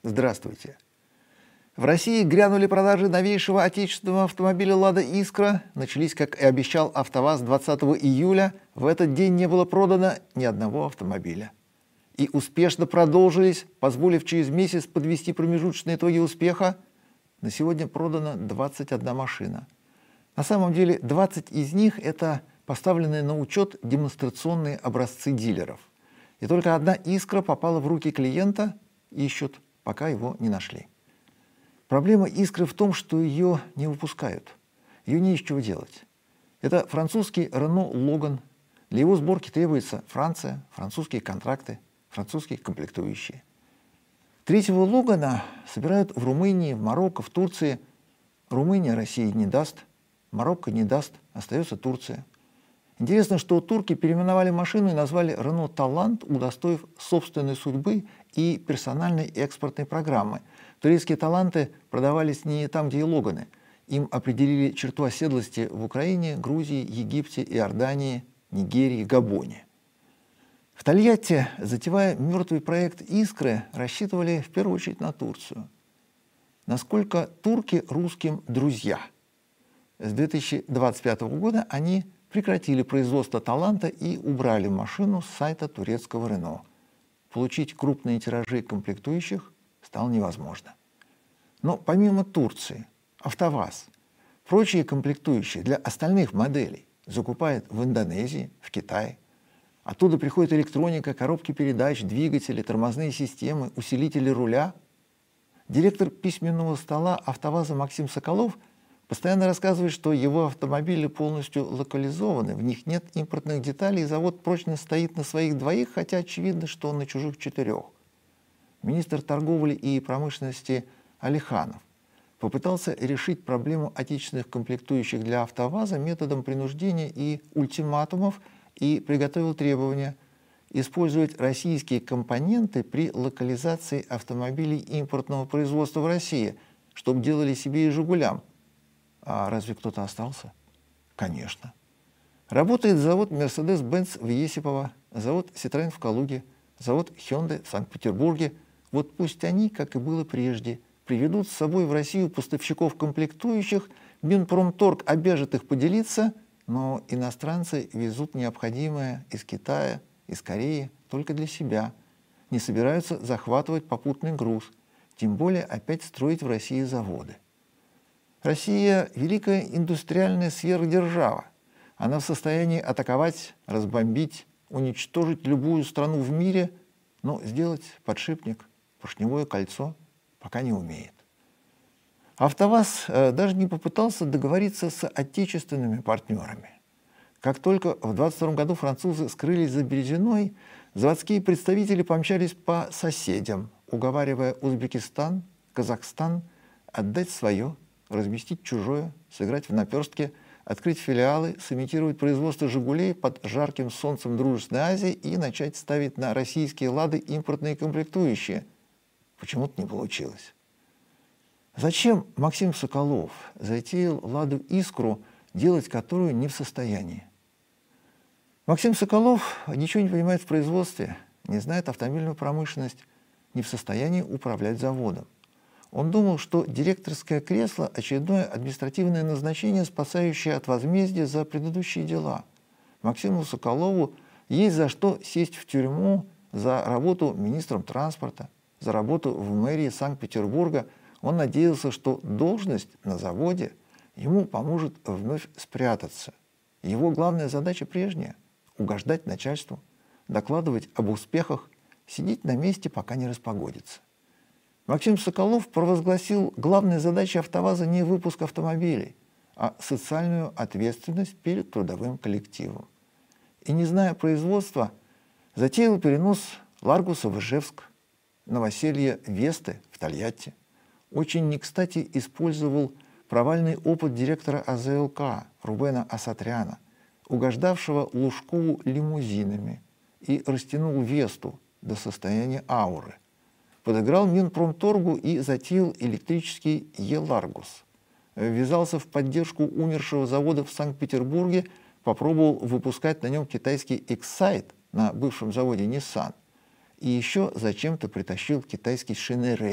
Здравствуйте. В России грянули продажи новейшего отечественного автомобиля «Лада Искра». Начались, как и обещал АвтоВАЗ, 20 июля. В этот день не было продано ни одного автомобиля. И успешно продолжились, позволив через месяц подвести промежуточные итоги успеха. На сегодня продано 21 машина. На самом деле 20 из них – это поставленные на учет демонстрационные образцы дилеров. И только одна «Искра» попала в руки клиента, ищут, пока его не нашли. Проблема «Искры» в том, что ее не выпускают. Ее не из чего делать. Это французский Renault Logan. Для его сборки требуется Франция, французские контракты, французские комплектующие. Третьего Логана собирают в Румынии, в Марокко, в Турции. Румыния России не даст, Марокко не даст, остается Турция. Интересно, что турки переименовали машину и назвали Renault Талант, удостоив собственной судьбы и персональной экспортной программы. Турецкие таланты продавались не там, где и Логаны. Им определили черту оседлости в Украине, Грузии, Египте, Иордании, Нигерии, Габоне. В Тольятти, затевая мертвый проект «Искры», рассчитывали в первую очередь на Турцию. Насколько турки русским друзья? С 2025 года они прекратили производство «Таланта» и убрали машину с сайта турецкого «Рено». Получить крупные тиражи комплектующих стало невозможно. Но помимо Турции, АвтоВАЗ прочие комплектующие для остальных моделей закупает в Индонезии, в Китае. Оттуда приходит электроника, коробки передач, двигатели, тормозные системы, усилители руля. Директор письменного стола АвтоВАЗа Максим Соколов постоянно рассказывает, что его автомобили полностью локализованы, в них нет импортных деталей, и завод прочно стоит на своих двоих, хотя очевидно, что он на чужих четырех. Министр торговли и промышленности Алиханов попытался решить проблему отечественных комплектующих для АвтоВАЗа методом принуждения и ультиматумов и приготовил требования использовать российские компоненты при локализации автомобилей импортного производства в России, чтобы делали себе и «Жигулям». А разве кто-то остался? Конечно. Работает завод Mercedes-Benz в Есипово, завод Citroën в Калуге, завод Hyundai в Санкт-Петербурге. Вот пусть они, как и было прежде, приведут с собой в Россию поставщиков комплектующих, Минпромторг обяжет их поделиться, но иностранцы везут необходимое из Китая, из Кореи только для себя, не собираются захватывать попутный груз, тем более опять строить в России заводы. Россия – великая индустриальная сверхдержава. Она в состоянии атаковать, разбомбить, уничтожить любую страну в мире, но сделать подшипник, поршневое кольцо пока не умеет. АвтоВАЗ даже не попытался договориться с отечественными партнерами. Как только в 22 году французы скрылись за Березиной, заводские представители помчались по соседям, уговаривая Узбекистан, Казахстан отдать свое, разместить чужое, сыграть в наперстке, открыть филиалы, сымитировать производство «Жигулей» под жарким солнцем дружественной Азии и начать ставить на российские «Лады» импортные комплектующие. Почему-то не получилось. Зачем Максим Соколов затеял «Ладу Искру», делать которую не в состоянии? Максим Соколов ничего не понимает в производстве, не знает автомобильную промышленность, не в состоянии управлять заводом. Он думал, что директорское кресло – очередное административное назначение, спасающее от возмездия за предыдущие дела. Максиму Соколову есть за что сесть в тюрьму за работу министром транспорта, за работу в мэрии Санкт-Петербурга. Он надеялся, что должность на заводе ему поможет вновь спрятаться. Его главная задача прежняя – угождать начальству, докладывать об успехах, сидеть на месте, пока не распогодится. Максим Соколов провозгласил главной задачей АвтоВАЗа не выпуск автомобилей, а социальную ответственность перед трудовым коллективом. И, не зная производства, затеял перенос Ларгуса в Ижевск, новоселье Весты в Тольятти. Очень не кстати использовал провальный опыт директора АЗЛК Рубена Асатряна, угождавшего Лужкову лимузинами, и растянул Весту до состояния ауры. Подыграл Минпромторгу и затеял электрический Е-Ларгус. Ввязался в поддержку умершего завода в Санкт-Петербурге, попробовал выпускать на нем китайский Excite на бывшем заводе Nissan. И еще зачем-то притащил китайский Шинерей,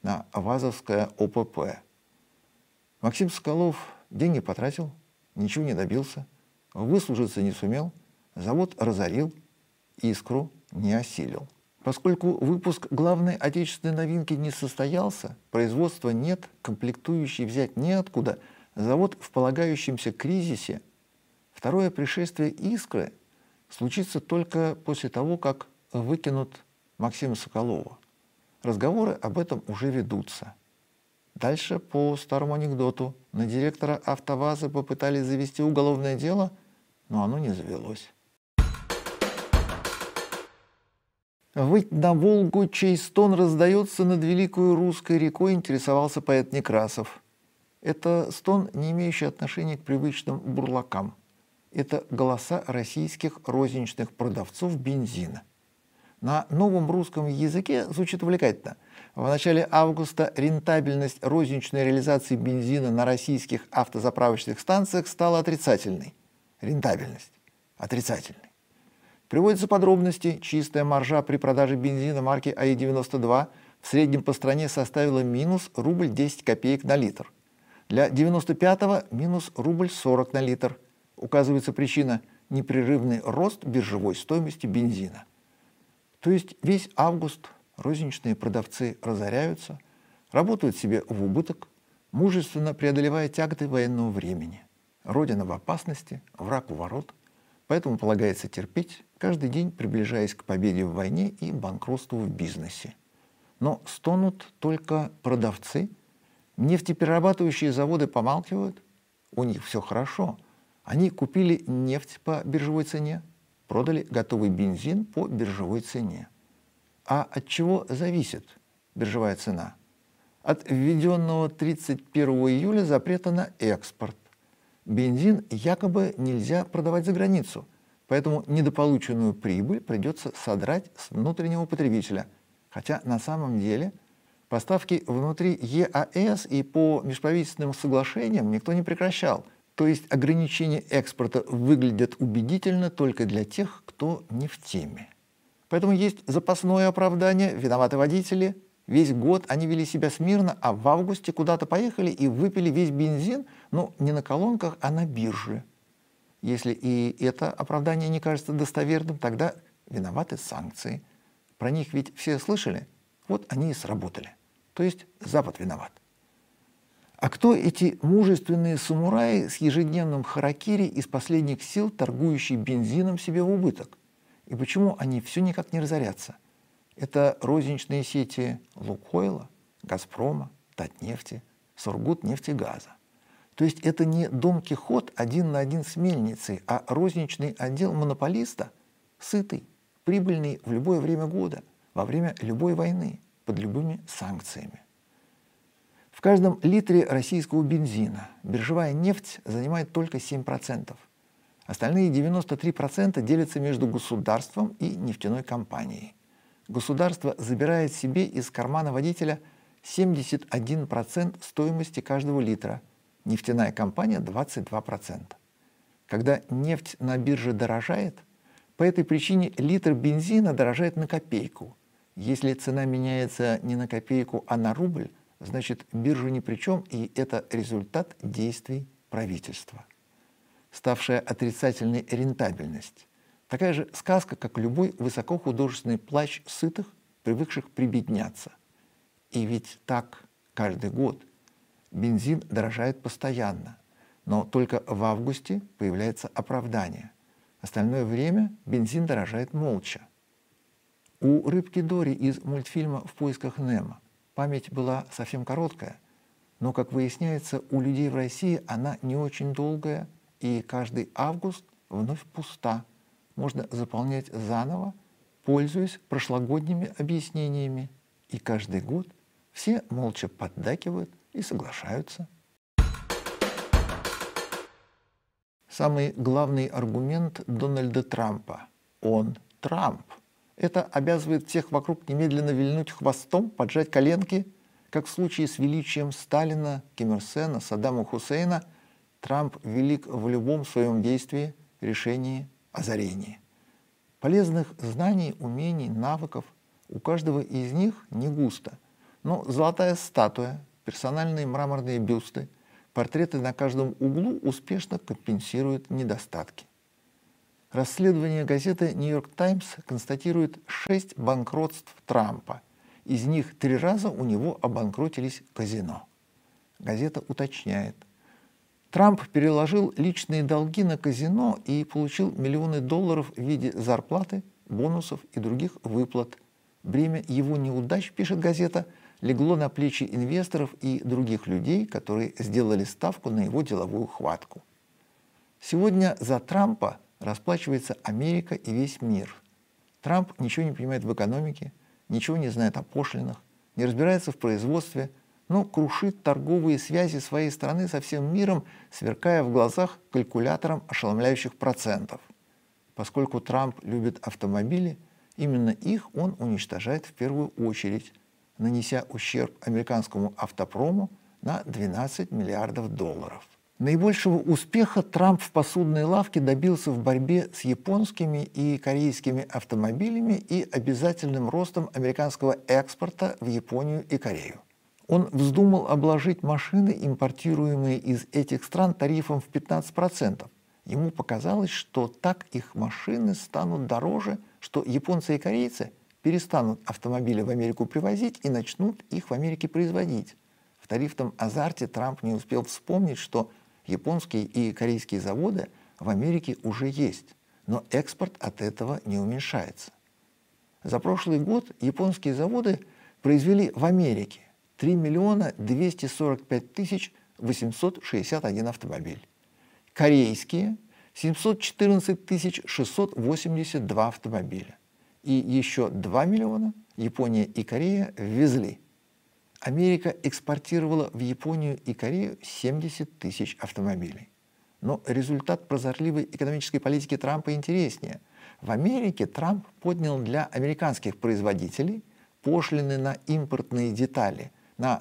на ВАЗовское ОПП. Максим Соколов деньги потратил, ничего не добился, выслужиться не сумел, завод разорил, «Искру» не осилил. Поскольку выпуск главной отечественной новинки не состоялся, производства нет, комплектующие взять неоткуда, завод в полагающемся кризисе, второе пришествие «Искры» случится только после того, как выкинут Максима Соколова. Разговоры об этом уже ведутся. Дальше, по старому анекдоту, на директора «АвтоВАЗа» попытались завести уголовное дело, но оно не завелось. «Выть на Волгу, чей стон раздается над великою русской рекой», интересовался поэт Некрасов. Это стон, не имеющий отношения к привычным бурлакам. Это голоса российских розничных продавцов бензина. На новом русском языке звучит увлекательно. В начале августа рентабельность розничной реализации бензина на российских автозаправочных станциях стала отрицательной. Рентабельность отрицательной. Приводятся подробности. Чистая маржа при продаже бензина марки АИ-92 в среднем по стране составила минус рубль 10 копеек на литр. Для 95-го минус рубль 40 на литр. Указывается причина – непрерывный рост биржевой стоимости бензина. То есть весь август розничные продавцы разоряются, работают себе в убыток, мужественно преодолевая тяготы военного времени. Родина в опасности, враг у ворот. Поэтому полагается терпеть, каждый день приближаясь к победе в войне и банкротству в бизнесе. Но стонут только продавцы. Нефтеперерабатывающие заводы помалкивают. У них все хорошо. Они купили нефть по биржевой цене, продали готовый бензин по биржевой цене. А от чего зависит биржевая цена? От введенного 31 июля запрета на экспорт. Бензин якобы нельзя продавать за границу, поэтому недополученную прибыль придется содрать с внутреннего потребителя. Хотя на самом деле поставки внутри ЕАЭС и по межправительственным соглашениям никто не прекращал. То есть ограничения экспорта выглядят убедительно только для тех, кто не в теме. Поэтому есть запасное оправдание, виноваты водители. Весь год они вели себя смирно, а в августе куда-то поехали и выпили весь бензин, но не на колонках, а на бирже. Если и это оправдание не кажется достоверным, тогда виноваты санкции. Про них ведь все слышали? Вот они и сработали. То есть Запад виноват. А кто эти мужественные самураи с ежедневным харакири из последних сил, торгующие бензином себе в убыток? И почему они все никак не разорятся? Это розничные сети Лукойла, Газпрома, Татнефти, Сургутнефтегаза. То есть это не Дон Кихот один на один с мельницей, а розничный отдел монополиста, сытый, прибыльный в любое время года, во время любой войны, под любыми санкциями. В каждом литре российского бензина биржевая нефть занимает только 7%. Остальные 93% делятся между государством и нефтяной компанией. Государство забирает себе из кармана водителя 71% стоимости каждого литра, нефтяная компания 22%. Когда нефть на бирже дорожает, по этой причине литр бензина дорожает на копейку. Если цена меняется не на копейку, а на рубль, значит биржа ни при чем, и это результат действий правительства. Ставшая отрицательной рентабельность. Такая же сказка, как любой высокохудожественный плач сытых, привыкших прибедняться. И ведь так каждый год. Бензин дорожает постоянно, но только в августе появляется оправдание. Остальное время бензин дорожает молча. У рыбки Дори из мультфильма «В поисках Немо» память была совсем короткая, но, как выясняется, у людей в России она не очень долгая, и каждый август вновь пуста. Можно заполнять заново, пользуясь прошлогодними объяснениями. И каждый год все молча поддакивают и соглашаются. Самый главный аргумент Дональда Трампа – он Трамп. Это обязывает всех вокруг немедленно вильнуть хвостом, поджать коленки, как в случае с величием Сталина, Ким Ир Сена, Саддама Хусейна. Трамп велик в любом своем действии, решении, озарении. Полезных знаний, умений, навыков у каждого из них не густо, Но золотая статуя, персональные мраморные бюсты, портреты на каждом углу успешно компенсируют недостатки. Расследование газеты «Нью-Йорк Таймс» констатирует 6 банкротств Трампа. Из них 3 раза у него обанкротились казино. Газета уточняет. Трамп переложил личные долги на казино и получил миллионы долларов в виде зарплаты, бонусов и других выплат. Бремя его неудач, пишет газета, легло на плечи инвесторов и других людей, которые сделали ставку на его деловую хватку. Сегодня за Трампа расплачивается Америка и весь мир. Трамп ничего не понимает в экономике, ничего не знает о пошлинах, не разбирается в производстве, но крушит торговые связи своей страны со всем миром, сверкая в глазах калькулятором ошеломляющих процентов. Поскольку Трамп любит автомобили, именно их он уничтожает в первую очередь, нанеся ущерб американскому автопрому на 12 миллиардов долларов. Наибольшего успеха Трамп в посудной лавке добился в борьбе с японскими и корейскими автомобилями и обязательным ростом американского экспорта в Японию и Корею. Он вздумал обложить машины, импортируемые из этих стран, тарифом в 15%. Ему показалось, что так их машины станут дороже, что японцы и корейцы перестанут автомобили в Америку привозить и начнут их в Америке производить. В тарифном азарте Трамп не успел вспомнить, что японские и корейские заводы в Америке уже есть, но экспорт от этого не уменьшается. За прошлый год японские заводы произвели в Америке 3 245 861 автомобиль. Корейские – 714 682 автомобиля. И еще 2 миллиона Япония и Корея ввезли. Америка экспортировала в Японию и Корею 70 тысяч автомобилей. Но результат прозорливой экономической политики Трампа интереснее. В Америке Трамп поднял для американских производителей пошлины на импортные детали на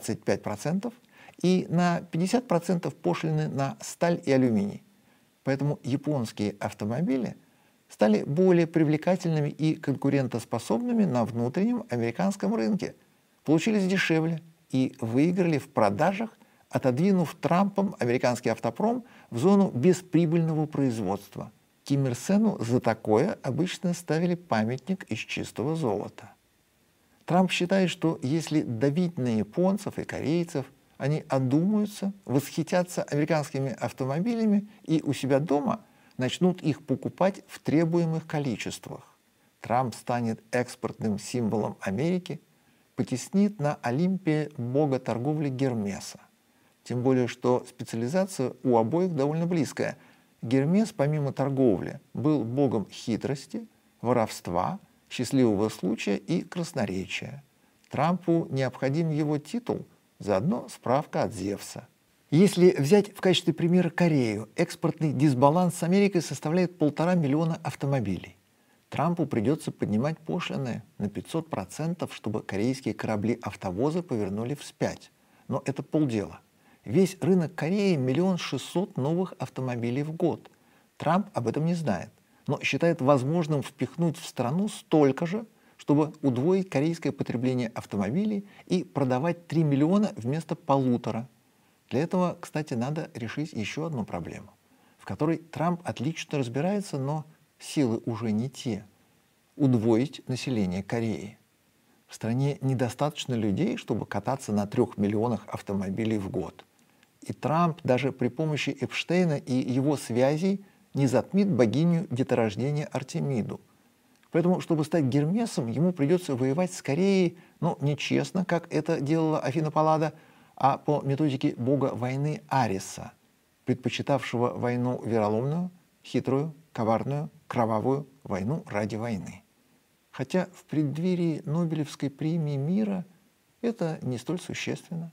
25% и на 50% пошлины на сталь и алюминий. Поэтому японские автомобили стали более привлекательными и конкурентоспособными на внутреннем американском рынке, получились дешевле и выиграли в продажах, отодвинув Трампом американский автопром в зону бесприбыльного производства. Ким Ир Сену за такое обычно ставили памятник из чистого золота. Трамп считает, что если давить на японцев и корейцев, они одумаются, восхитятся американскими автомобилями и у себя дома начнут их покупать в требуемых количествах. Трамп станет экспортным символом Америки, потеснит на Олимпе бога торговли Гермеса. Тем более, что специализация у обоих довольно близкая. Гермес, помимо торговли, был богом хитрости, воровства, счастливого случая и красноречия. Трампу необходим его титул, заодно справка от Зевса. Если взять в качестве примера Корею, экспортный дисбаланс с Америкой составляет 1,5 миллиона автомобилей. Трампу придется поднимать пошлины на 500%, чтобы корейские корабли-автовозы повернули вспять. Но это полдела. Весь рынок Кореи 1 600 000 новых автомобилей в год. Трамп об этом не знает, но считает возможным впихнуть в страну столько же, чтобы удвоить корейское потребление автомобилей и продавать 3 миллиона вместо 1,5. Для этого, кстати, надо решить еще одну проблему, в которой Трамп отлично разбирается, но силы уже не те. Удвоить население Кореи. В стране недостаточно людей, чтобы кататься на 3 миллионах автомобилей в год. И Трамп даже при помощи Эпштейна и его связей не затмит богиню деторождения Артемиду. Поэтому, чтобы стать Гермесом, ему придется воевать с Кореей, но не честно, как это делала Афина Паллада, а по методике бога войны Ариса, предпочитавшего войну вероломную, хитрую, коварную, кровавую войну ради войны. Хотя в преддверии Нобелевской премии мира это не столь существенно.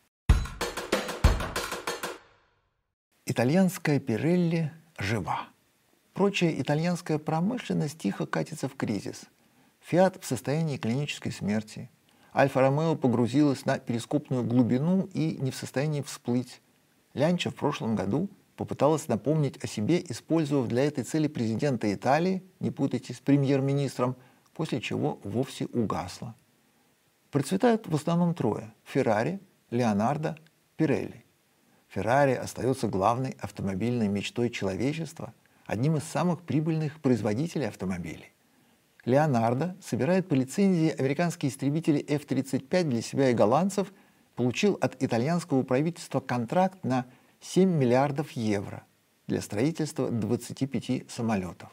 Итальянская Пирелли жива. Прочая итальянская промышленность тихо катится в кризис. Фиат в состоянии клинической смерти. Альфа-Ромео погрузилась на перископную глубину и не в состоянии всплыть. Лянча в прошлом году попыталась напомнить о себе, использовав для этой цели президента Италии, не путайте с премьер-министром, после чего вовсе угасла. Процветают в основном трое – Феррари, Леонардо, Пирелли. Феррари остается главной автомобильной мечтой человечества, одним из самых прибыльных производителей автомобилей. Леонардо собирает по лицензии американские истребители F-35 для себя и голландцев, получил от итальянского правительства контракт на 7 миллиардов евро для строительства 25 самолетов.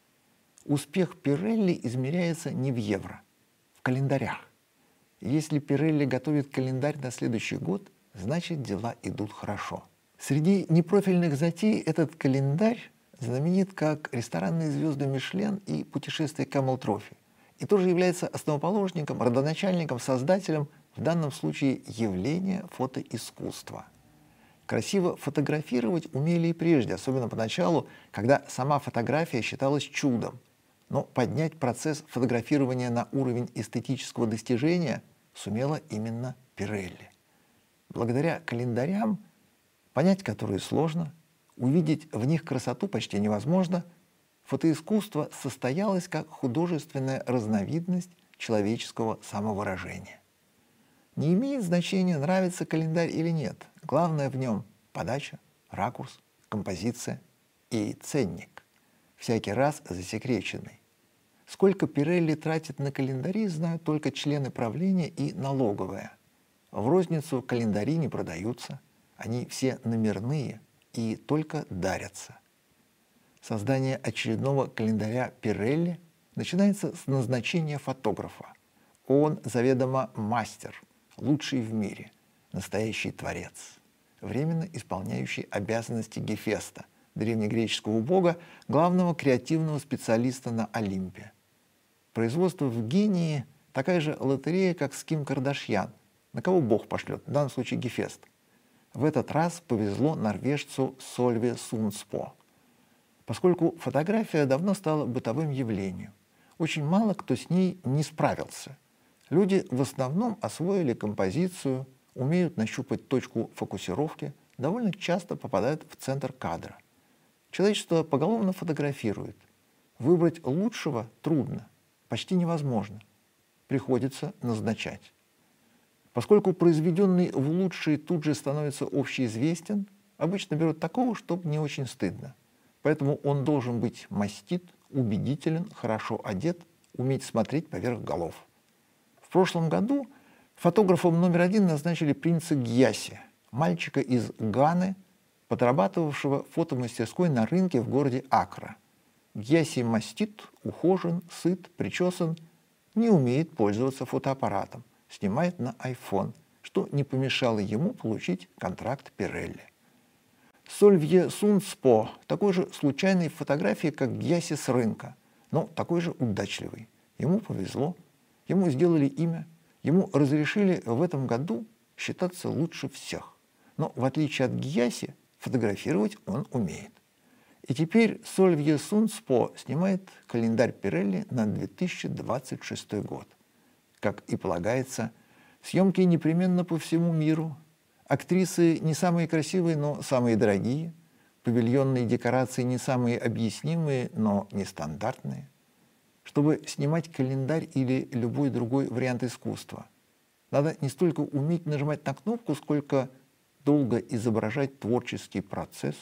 Успех Пирелли измеряется не в евро, в календарях. Если Пирелли готовит календарь на следующий год, значит дела идут хорошо. Среди непрофильных затей этот календарь знаменит как ресторанные звезды Мишлен и путешествие Камел-Трофи, и тоже является основоположником, родоначальником, создателем, в данном случае, явления фотоискусства. Красиво фотографировать умели и прежде, особенно поначалу, когда сама фотография считалась чудом. Но поднять процесс фотографирования на уровень эстетического достижения сумела именно Пирелли. Благодаря календарям, понять которые сложно, увидеть в них красоту почти невозможно, фотоискусство состоялось как художественная разновидность человеческого самовыражения. Не имеет значения, нравится календарь или нет. Главное в нем – подача, ракурс, композиция и ценник, всякий раз засекреченный. Сколько Пирелли тратит на календари, знают только члены правления и налоговая. В розницу календари не продаются, они все номерные и только дарятся. Создание очередного календаря Пирелли начинается с назначения фотографа. Он заведомо мастер, лучший в мире, настоящий творец, временно исполняющий обязанности Гефеста, древнегреческого бога, главного креативного специалиста на Олимпе. Производство в Гении – такая же лотерея, как с Ким Кардашьян, на кого бог пошлет, в данном случае Гефест. В этот раз повезло норвежцу Сольве Сундспо. Поскольку фотография давно стала бытовым явлением, очень мало кто с ней не справился. Люди в основном освоили композицию, умеют нащупать точку фокусировки, довольно часто попадают в центр кадра. Человечество поголовно фотографирует. Выбрать лучшего трудно, почти невозможно. Приходится назначать. Поскольку произведенный в лучший тут же становится общеизвестен, обычно берут такого, чтобы не очень стыдно. Поэтому он должен быть мастит, убедителен, хорошо одет, уметь смотреть поверх голов. В прошлом году фотографом номер 1 назначили принца Гьяси, мальчика из Ганы, подрабатывавшего в фотомастерской на рынке в городе Акра. Гьяси мастит, ухожен, сыт, причесан, не умеет пользоваться фотоаппаратом, снимает на iPhone, что не помешало ему получить контракт Пирелли. Сольвье Сундспо такой же случайной фотографии, как Гьяси с рынка, но такой же удачливый. Ему повезло, ему сделали имя, ему разрешили в этом году считаться лучше всех. Но в отличие от Гьяси, фотографировать он умеет. И теперь Сольвье Сундспо снимает календарь Пирелли на 2026 год. Как и полагается, съемки непременно по всему миру. Актрисы не самые красивые, но самые дорогие. Павильонные декорации не самые объяснимые, но нестандартные. Чтобы снимать календарь или любой другой вариант искусства, надо не столько уметь нажимать на кнопку, сколько долго изображать творческий процесс,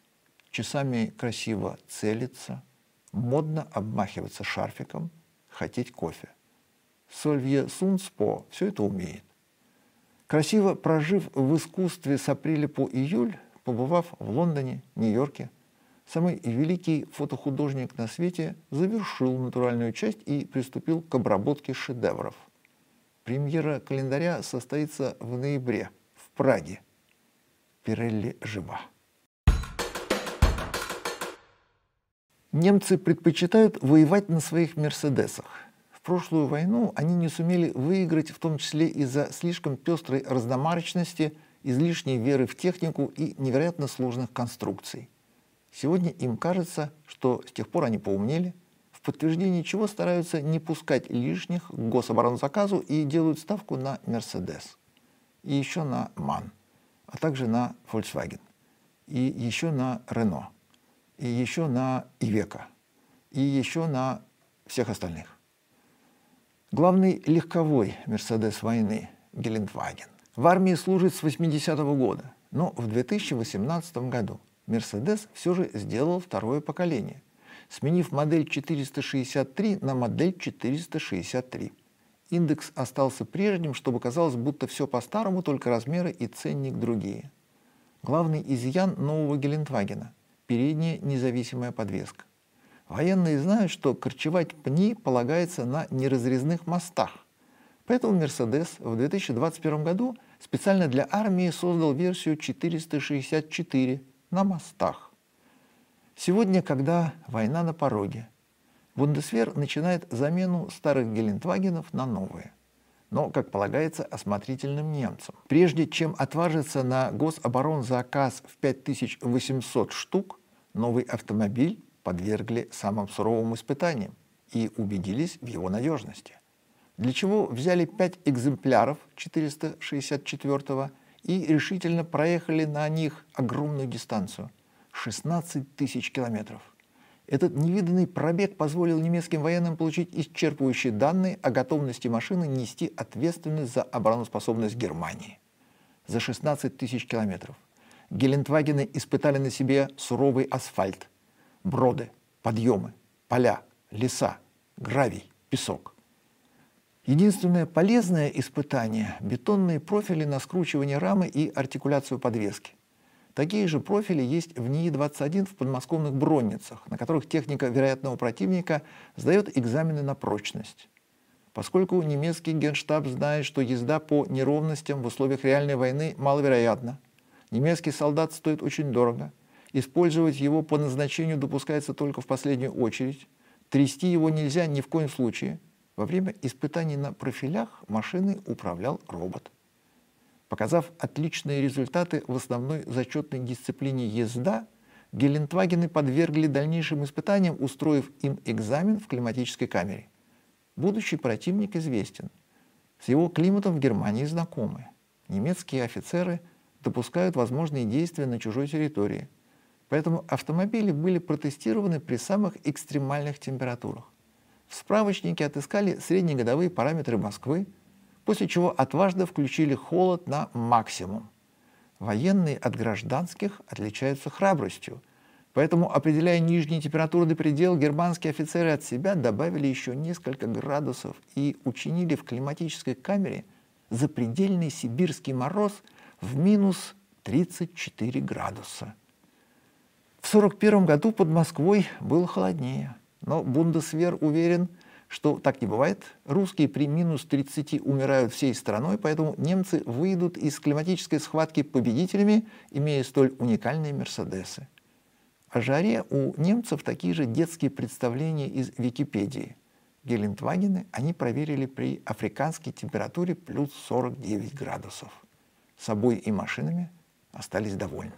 часами красиво целиться, модно обмахиваться шарфиком, хотеть кофе. Сольвье Сундспо все это умеет. Красиво прожив в искусстве с апреля по июль, побывав в Лондоне, Нью-Йорке, самый великий фотохудожник на свете завершил натуральную часть и приступил к обработке шедевров. Премьера календаря состоится в ноябре в Праге. Пирелли жива. Немцы предпочитают воевать на своих «Мерседесах». В прошлую войну они не сумели выиграть, в том числе из-за слишком пестрой разномарочности, излишней веры в технику и невероятно сложных конструкций. Сегодня им кажется, что с тех пор они поумнели, в подтверждение чего стараются не пускать лишних к гособоронзаказу и делают ставку на «Мерседес». И еще на «МАН», а также на «Volkswagen», и еще на «Рено», и еще на «Ивеко», и еще на всех остальных. Главный легковой «Мерседес» войны – Гелендваген. В армии служит с 80-го года, но в 2018 году «Мерседес» все же сделал второе поколение, сменив модель 463 на модель 463. Индекс остался прежним, чтобы казалось, будто все по-старому, только размеры и ценник другие. Главный изъян нового Гелендвагена – передняя независимая подвеска. Военные знают, что корчевать пни полагается на неразрезных мостах. Поэтому «Мерседес» в 2021 году специально для армии создал версию 464 на мостах. Сегодня, когда война на пороге, Бундесвер начинает замену старых Гелендвагенов на новые. Но, как полагается, осмотрительным немцам. Прежде чем отважиться на гособоронзаказ в 5800 штук, новый автомобиль подвергли самым суровым испытаниям и убедились в его надежности. Для чего взяли 5 экземпляров 464-го и решительно проехали на них огромную дистанцию – 16 тысяч километров. Этот невиданный пробег позволил немецким военным получить исчерпывающие данные о готовности машины нести ответственность за обороноспособность Германии. За 16 тысяч километров Гелендвагены испытали на себе суровый асфальт, броды, подъемы, поля, леса, гравий, песок. Единственное полезное испытание – бетонные профили на скручивание рамы и артикуляцию подвески. Такие же профили есть в НИИ-21 в подмосковных Бронницах, на которых техника вероятного противника сдает экзамены на прочность. Поскольку немецкий генштаб знает, что езда по неровностям в условиях реальной войны маловероятна, немецкий солдат стоит очень дорого, использовать его по назначению допускается только в последнюю очередь, трясти его нельзя ни в коем случае, во время испытаний на профилях машиной управлял робот. Показав отличные результаты в основной зачетной дисциплине езда, Гелендвагены подвергли дальнейшим испытаниям, устроив им экзамен в климатической камере. Будущий противник известен. С его климатом в Германии знакомы. Немецкие офицеры допускают возможные действия на чужой территории. Поэтому автомобили были протестированы при самых экстремальных температурах. В справочнике отыскали среднегодовые параметры Москвы, после чего отважно включили холод на максимум. Военные от гражданских отличаются храбростью, поэтому, определяя нижние температуры до предела, германские офицеры от себя добавили еще несколько градусов и учинили в климатической камере запредельный сибирский мороз в минус 34 градуса. В 1941 году под Москвой было холоднее, но Бундесвер уверен, что так не бывает. Русские при минус 30 умирают всей страной, поэтому немцы выйдут из климатической схватки победителями, имея столь уникальные «Мерседесы». О жаре у немцев такие же детские представления из Википедии. Гелендвагены они проверили при африканской температуре плюс 49 градусов. Собой и машинами остались довольны.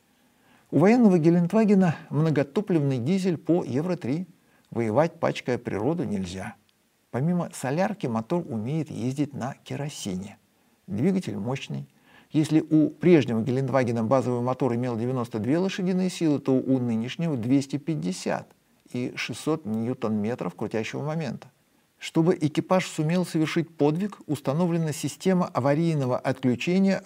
У военного Гелендвагена многотопливный дизель по Евро-3. Воевать, пачкая природу, нельзя. Помимо солярки, мотор умеет ездить на керосине. Двигатель мощный. Если у прежнего Гелендвагена базовый мотор имел 92 лошадиные силы, то у нынешнего 250 и 600 ньютон-метров крутящего момента. Чтобы экипаж сумел совершить подвиг, установлена система аварийного отключения.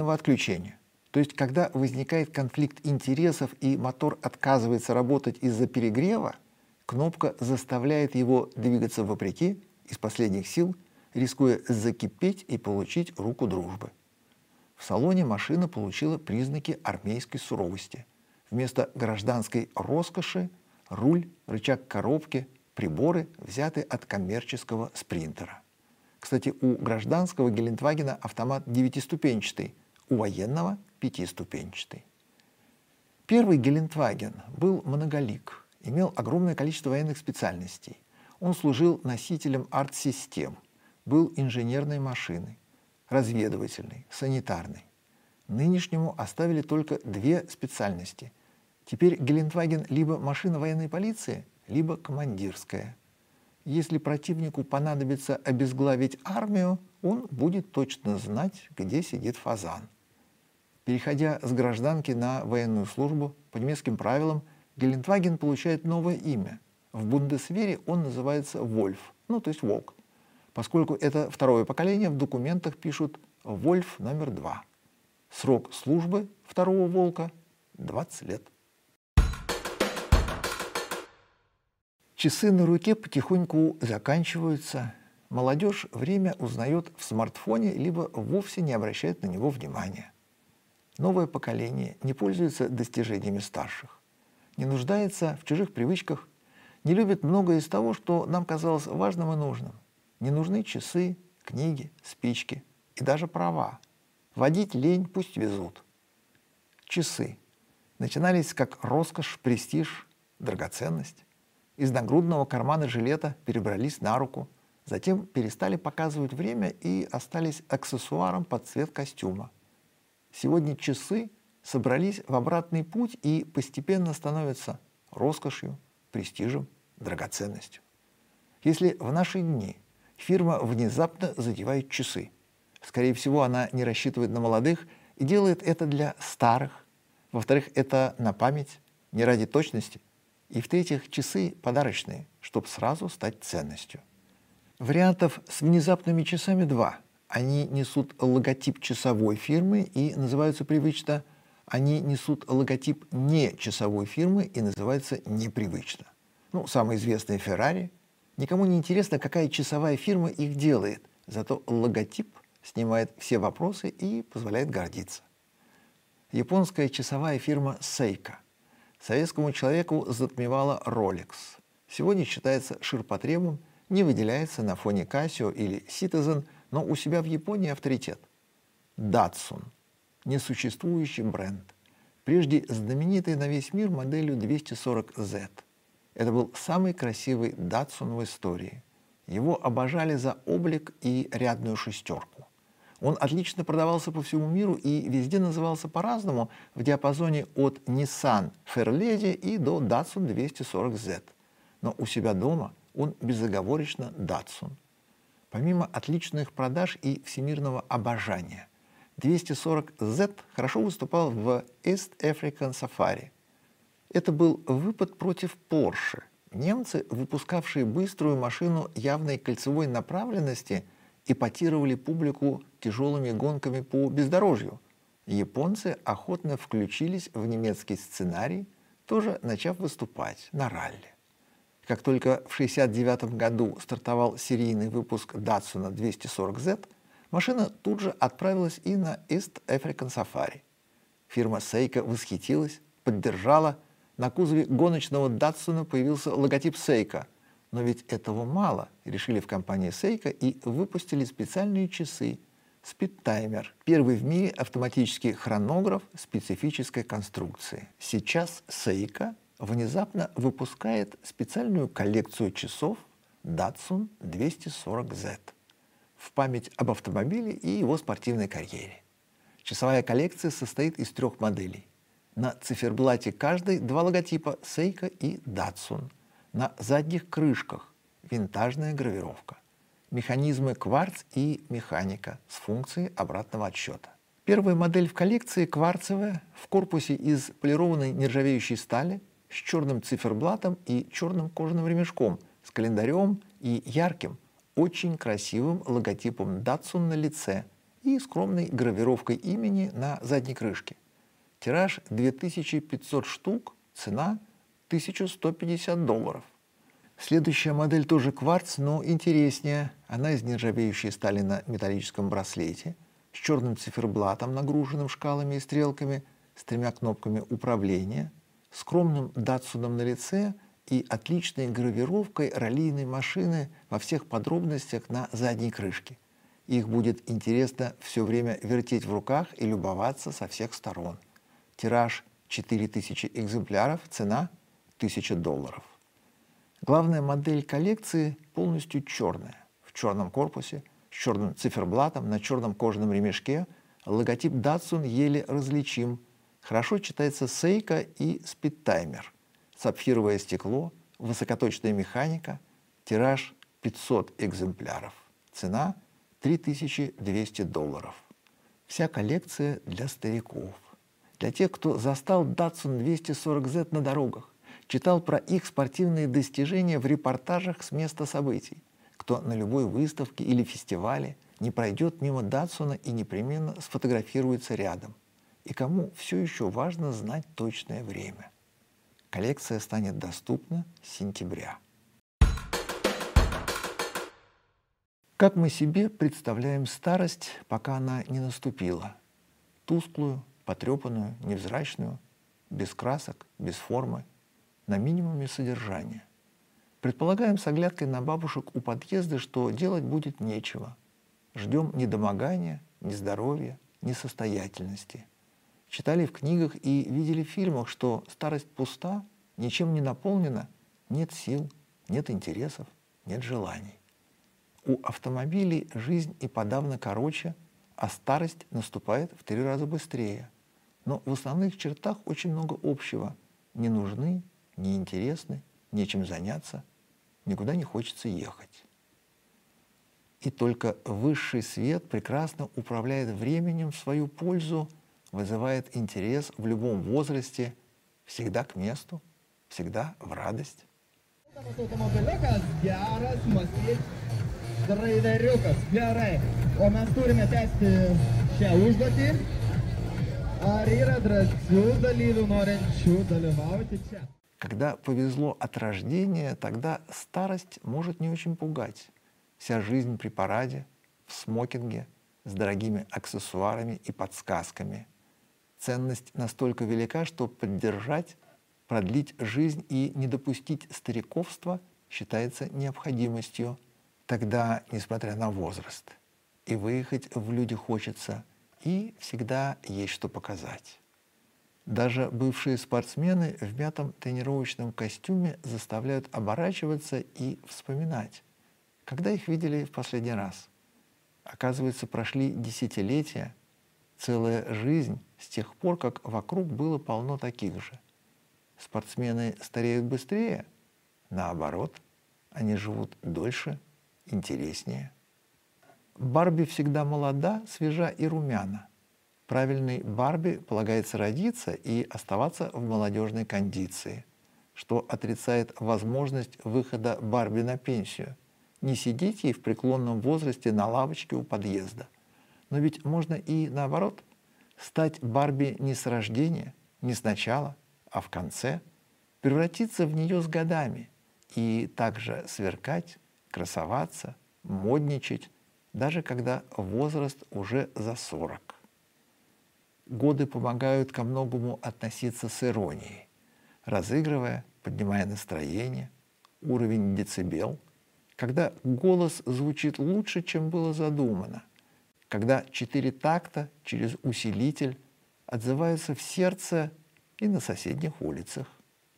То есть, когда возникает конфликт интересов и мотор отказывается работать из-за перегрева, кнопка заставляет его двигаться вопреки, из последних сил, рискуя закипеть и получить руку дружбы. В салоне машина получила признаки армейской суровости. Вместо гражданской роскоши руль, рычаг коробки, приборы взяты от коммерческого спринтера. Кстати, у гражданского Гелендвагена автомат 9-ступенчатый, у военного 5-ступенчатый. Первый Гелендваген был многолик, имел огромное количество военных специальностей. Он служил носителем арт-систем, был инженерной машиной, разведывательной, санитарной. Нынешнему оставили только 2 специальности. Теперь Гелендваген либо машина военной полиции, либо командирская. Если противнику понадобится обезглавить армию, он будет точно знать, где сидит фазан. Переходя с гражданки на военную службу, по немецким правилам, Гелендваген получает новое имя. В Бундесвере он называется «Вольф», то есть «Волк». Поскольку это второе поколение, в документах пишут «Вольф номер 2». Срок службы второго «Волка» — 20 лет. Часы на руке потихоньку заканчиваются. Молодежь время узнает в смартфоне, либо вовсе не обращает на него внимания. Новое поколение не пользуется достижениями старших, не нуждается в чужих привычках, не любит многое из того, что нам казалось важным и нужным. Не нужны часы, книги, спички и даже права. Водить лень, пусть везут. Часы начинались как роскошь, престиж, драгоценность. Из нагрудного кармана жилета перебрались на руку, затем перестали показывать время и остались аксессуаром под цвет костюма. Сегодня часы собрались в обратный путь и постепенно становятся роскошью, престижем, драгоценностью. Если в наши дни фирма внезапно задевает часы, скорее всего, она не рассчитывает на молодых и делает это для старых. Во-вторых, это на память, не ради точности. И в-третьих, часы подарочные, чтобы сразу стать ценностью. Вариантов с внезапными часами два. Они несут логотип часовой фирмы и называются привычно. Они несут логотип не часовой фирмы и называются непривычно. Самый известный Ferrari. Никому не интересно, какая часовая фирма их делает, зато логотип снимает все вопросы и позволяет гордиться. Японская часовая фирма Seiko советскому человеку затмевала Rolex. Сегодня считается ширпотребом, не выделяется на фоне Casio или Citizen, но у себя в Японии авторитет. Datsun – несуществующий бренд, прежде знаменитый на весь мир моделью 240Z. Это был самый красивый Datsun в истории. Его обожали за облик и рядную шестерку. Он отлично продавался по всему миру и везде назывался по-разному, в диапазоне от Nissan Fairlady и до Datsun 240Z. Но у себя дома он безоговорочно Datsun. Помимо отличных продаж и всемирного обожания, 240Z хорошо выступал в East African Safari. Это был выпад против Porsche. Немцы, выпускавшие быструю машину явной кольцевой направленности, эпатировали публику тяжелыми гонками по бездорожью. Японцы охотно включились в немецкий сценарий, тоже начав выступать на ралли. Как только в 1969 году стартовал серийный выпуск Datsun 240Z, машина тут же отправилась и на East African Safari. Фирма Seiko восхитилась, поддержала. На кузове гоночного Datsun появился логотип Seiko. Но ведь этого мало, решили в компании Seiko и выпустили специальные часы Speedtimer, первый в мире автоматический хронограф специфической конструкции. Сейчас Seiko внезапно выпускает специальную коллекцию часов Datsun 240Z в память об автомобиле и его спортивной карьере. Часовая коллекция состоит из 3 моделей. На циферблате каждой 2 логотипа Seiko и Datsun. На задних крышках винтажная гравировка. Механизмы кварц и механика с функцией обратного отсчета. Первая модель в коллекции кварцевая, в корпусе из полированной нержавеющей стали, с черным циферблатом и черным кожаным ремешком, с календарем и ярким, очень красивым логотипом Datsun на лице и скромной гравировкой имени на задней крышке. Тираж 2500 штук, цена $1150. Следующая модель тоже кварц, но интереснее. Она из нержавеющей стали на металлическом браслете, с черным циферблатом, нагруженным шкалами и стрелками, с 3 кнопками управления, скромным Датсуном на лице и отличной гравировкой раллийной машины во всех подробностях на задней крышке. Их будет интересно все время вертеть в руках и любоваться со всех сторон. Тираж 4000 экземпляров, цена $1000. Главная модель коллекции полностью черная, в черном корпусе, с черным циферблатом, на черном кожаном ремешке. Логотип Datsun еле различим. Хорошо читается Seiko и Speedtimer. Сапфировое стекло, высокоточная механика, тираж 500 экземпляров. Цена $3200. Вся коллекция для стариков. Для тех, кто застал Datsun 240Z на дорогах, читал про их спортивные достижения в репортажах с места событий, кто на любой выставке или фестивале не пройдет мимо Датсуна и непременно сфотографируется рядом, и кому все еще важно знать точное время. Коллекция станет доступна с сентября. Как мы себе представляем старость, пока она не наступила? Тусклую, потрепанную, невзрачную, без красок, без формы, на минимуме содержания. Предполагаем с оглядкой на бабушек у подъезда, что делать будет нечего. Ждем недомогания, нездоровья, несостоятельности. Читали в книгах и видели в фильмах, что старость пуста, ничем не наполнена, нет сил, нет интересов, нет желаний. У автомобилей жизнь и подавно короче, а старость наступает в 3 раза быстрее. Но в основных чертах очень много общего. Не нужны, не интересны, нечем заняться, никуда не хочется ехать. И только высший свет прекрасно управляет временем в свою пользу, вызывает интерес в любом возрасте, всегда к месту, всегда в радость. Draiveriukas, gerai. O mes turime tęsti šią užduotį. Ar yra drąsių dalyvių norinčių dalyvauti čia? Когда повезло от рождения, тогда старость может не очень пугать. Вся жизнь при параде, в смокинге, с дорогими аксессуарами и подсказками. Ценность настолько велика, что поддержать, продлить жизнь и не допустить стариковства считается необходимостью. Тогда, несмотря на возраст, и выехать в люди хочется, и всегда есть что показать. Даже бывшие спортсмены в мятом тренировочном костюме заставляют оборачиваться и вспоминать, когда их видели в последний раз. Оказывается, прошли десятилетия, целая жизнь с тех пор, как вокруг было полно таких же. Спортсмены стареют быстрее? Наоборот, они живут дольше, интереснее. Барби всегда молода, свежа и румяна. Правильной Барби полагается родиться и оставаться в молодежной кондиции, что отрицает возможность выхода Барби на пенсию, не сидеть ей в преклонном возрасте на лавочке у подъезда. Но ведь можно и наоборот, стать Барби не с рождения, не сначала, а в конце, превратиться в нее с годами и также сверкать, красоваться, модничать, даже когда возраст уже за 40. Годы помогают ко многому относиться с иронией, разыгрывая, поднимая настроение, уровень децибел, когда голос звучит лучше, чем было задумано, когда 4 такта через усилитель отзываются в сердце и на соседних улицах.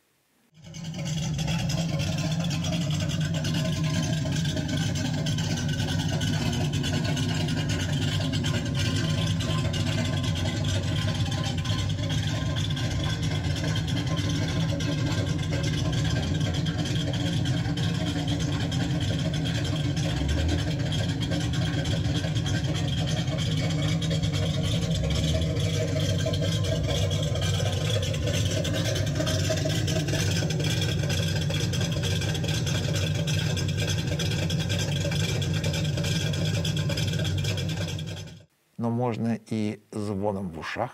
Но можно и звоном в ушах.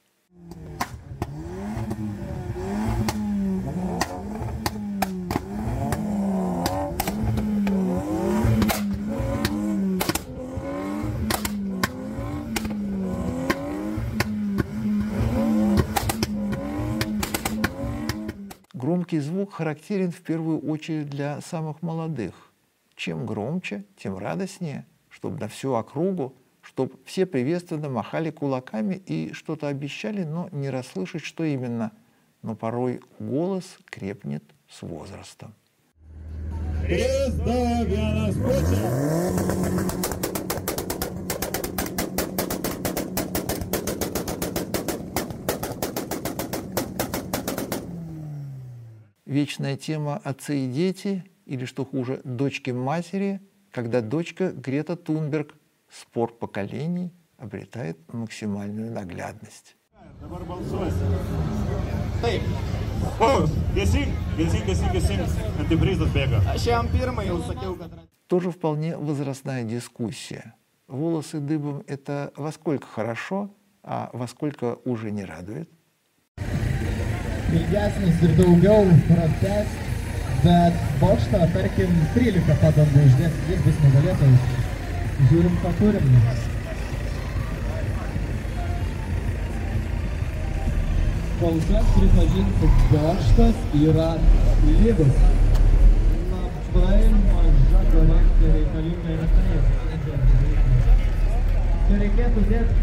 Громкий звук характерен в первую очередь для самых молодых. Чем громче, тем радостнее, чтобы на всю округу, чтобы все приветственно махали кулаками и что-то обещали, но не расслышать, что именно. Но порой голос крепнет с возрастом. Вечная тема «Отцы и дети» или, что хуже, «Дочки-матери», когда дочка Грета Тунберг, спор поколений, обретает максимальную наглядность. тоже вполне возрастная дискуссия. Волосы дыбом – это во сколько хорошо, а во сколько уже не радует? Ilgesnis ir daugiau pratęs, bet bokštą, tarkim, 13 padangų uždės, jis bus nugalėtojas. Žiūrim, ką turim. Kol kas pripažinti, bokštas yra lygus. Labai maža korekcija reikalinga yra taip. Čia reikėtų dėti.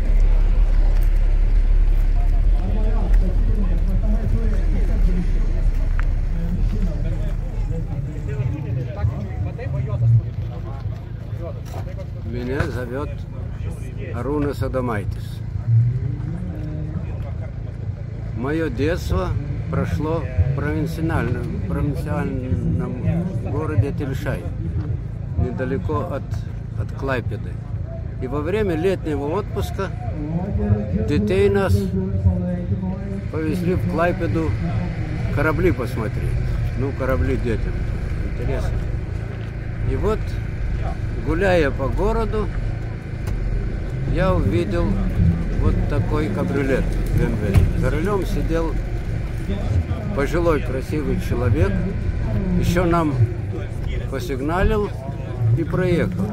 Меня зовет Арунас Адамайтис. Мое детство прошло в провинциальном городе Тельшай, недалеко от Клайпеды. И во время летнего отпуска детей нас повезли в Клайпеду корабли посмотреть. Ну, корабли детям. Интересно. И вот, гуляя по городу, я увидел вот такой кабриолет BMW. За рулем сидел пожилой красивый человек, еще нам посигналил и проехал.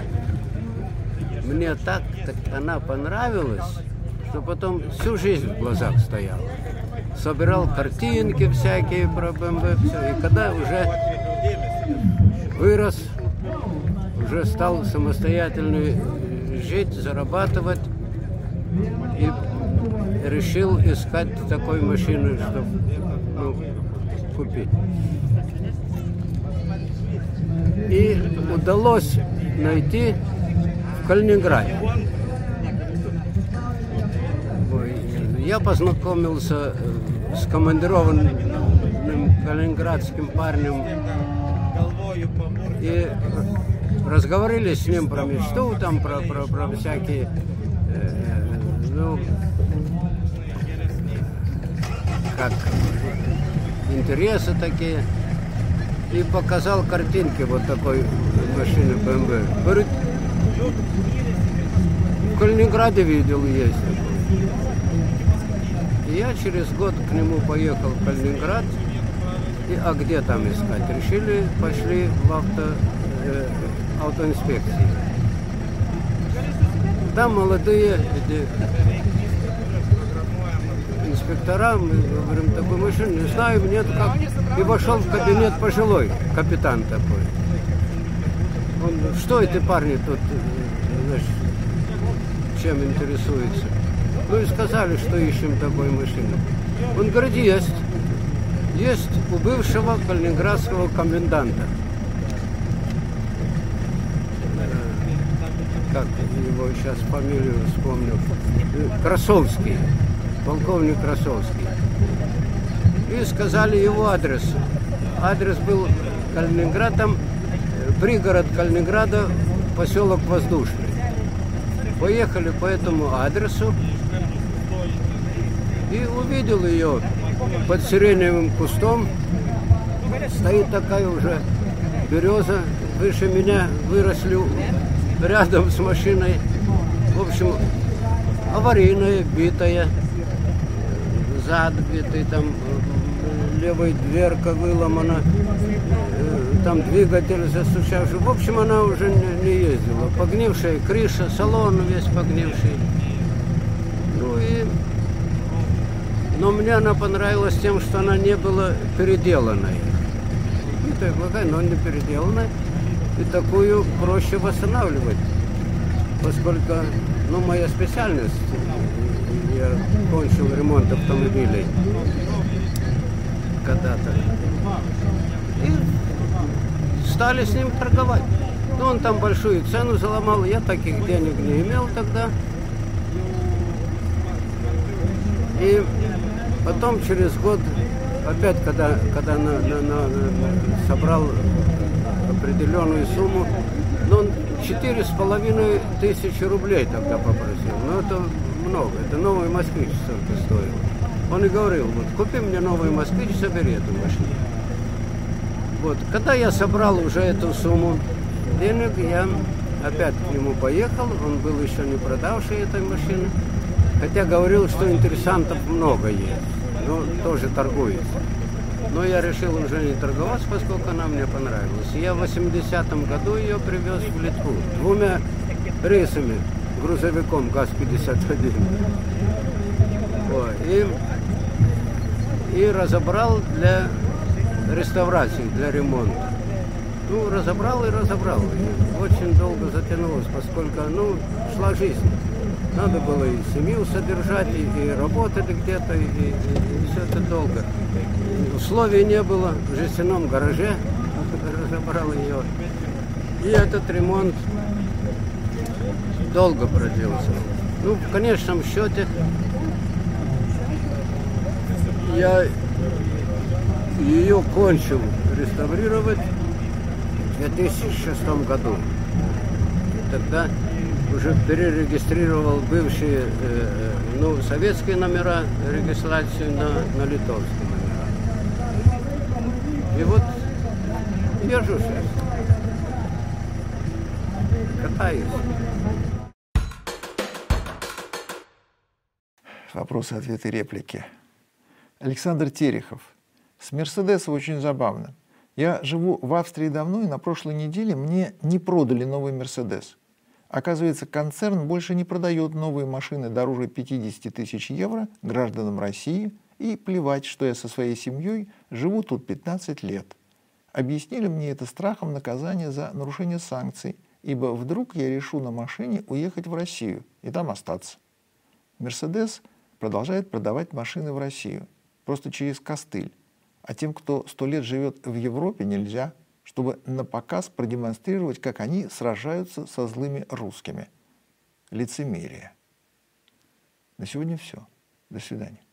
Мне так она понравилась, что потом всю жизнь в глазах стояла. Собирал картинки всякие про BMW, все. И когда уже вырос, уже стал самостоятельно жить, зарабатывать, и решил искать такой машины, чтобы купить. И удалось найти в Калининграде. Я познакомился с командированным калининградским парнем и разговорили с ним про мечту, там, про всякие как интересы такие. И показал картинки вот такой машины BMW. Говорит, в Калининграде видел, есть. И я через год к нему поехал в Калининград. А где там искать? Решили, пошли в автоинспекции. Там молодые инспектора, мы говорим, такой машины, не знаю, нет как. И вошел в кабинет пожилой капитан такой. Он, что эти парни тут, значит, чем интересуются? Ну и сказали, что ищем такой машины. Он говорит, есть у бывшего калининградского коменданта. Как его сейчас фамилию вспомнил? Красовский, полковник Красовский. И сказали его адрес. Адрес был Калининград, там пригород Калининграда, поселок Воздушный. Поехали по этому адресу и увидел ее под сиреневым кустом. Стоит такая уже береза, выше меня, выросли рядом с машиной. В общем, аварийная, битая, зад битый, там левая дверка выломана, там двигатель застучавший. В общем, она уже не ездила. Погнившая крыша, салон весь погнивший. Но мне она понравилась тем, что она не была переделанной. Битая плохая, но не переделанная. И такую проще восстанавливать. Поскольку, моя специальность, я кончил ремонт автомобилей когда-то. И стали с ним торговать. Он там большую цену заломал, я таких денег не имел тогда. И потом через год, опять, когда собрал определенную сумму, он 4500 рублей тогда попросил. Это много, это новый москвич столько стоил. Он и говорил, купи мне новый москвич, собери эту машину. Когда я собрал уже эту сумму, денег, я опять к нему поехал. Он был еще не продавший этой машины. Хотя говорил, что интересантов много есть. Но тоже торгуется. Но я решил уже не торговаться, поскольку она мне понравилась. И я в 80-м году ее привез в Литву 2 рейсами, грузовиком ГАЗ-51. И разобрал для реставрации, для ремонта. Ну, разобрал и разобрал. И очень долго затянулось, поскольку, шла жизнь. Надо было и семью содержать, и работать где-то, и все это долго. Условий не было в жестяном гараже, разобрал ее. И этот ремонт долго продлился. Ну, в конечном счете, я ее кончил реставрировать в 2006 году. Тогда уже перерегистрировал бывшие советские номера, регистрацию на литовские номера. И вот езжу сейчас. Катаюсь. Вопросы, ответы, реплики. Александр Терехов. С Мерседесом очень забавно. Я живу в Австрии давно, и на прошлой неделе мне не продали новый Мерседес. Оказывается, концерн больше не продает новые машины дороже 50 тысяч евро гражданам России, и плевать, что я со своей семьей живу тут 15 лет. Объяснили мне это страхом наказания за нарушение санкций, ибо вдруг я решу на машине уехать в Россию и там остаться. Мерседес продолжает продавать машины в Россию, просто через костыль. А тем, кто 100 лет живет в Европе, нельзя, чтобы на показ продемонстрировать, как они сражаются со злыми русскими. Лицемерие. На сегодня все. До свидания.